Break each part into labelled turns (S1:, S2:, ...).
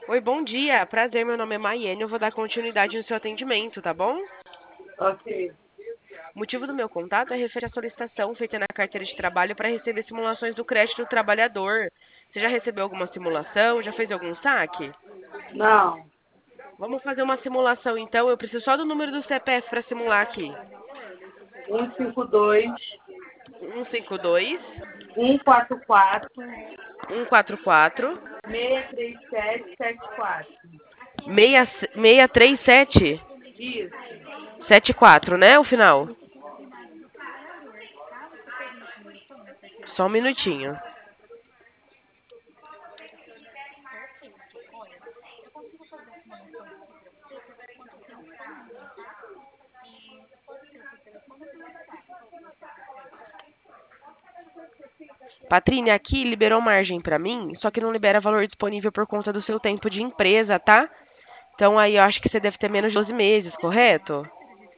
S1: Oi, bom dia. Prazer, meu nome é Maiane. Eu vou dar continuidade no seu atendimento, tá bom?
S2: Ok.
S1: O motivo do meu contato é referente à solicitação feita na carteira de trabalho para receber simulações do crédito do trabalhador. Você já recebeu alguma simulação? Já fez algum saque?
S2: Não.
S1: Vamos fazer uma simulação então. Eu preciso só do número do CPF para simular aqui.
S2: 152,
S1: 152
S2: 144,
S1: 144
S2: 63774.
S1: 637
S2: Isso.
S1: 74, né? O final. Só um minutinho. Patrine, aqui liberou margem para mim, só que não libera valor disponível por conta do seu tempo de empresa, tá? Então aí eu acho que você deve ter menos de 12 meses, correto?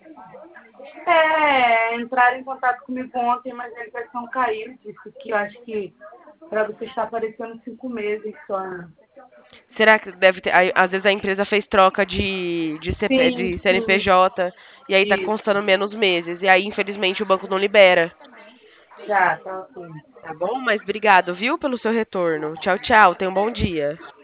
S2: Entraram em contato comigo ontem, mas a ligação caiu. Disse que eu acho que para você está aparecendo 5 meses só.
S1: Será que deve ter. Às vezes a empresa fez troca
S2: Sim,
S1: de
S2: sim.
S1: CNPJ e aí tá
S2: Isso.
S1: constando menos meses. E aí, infelizmente, o banco não libera.
S2: Já, tá ok.
S1: Tá bom? Mas obrigado, viu, pelo seu retorno. Tchau, tchau. Tenha um bom dia.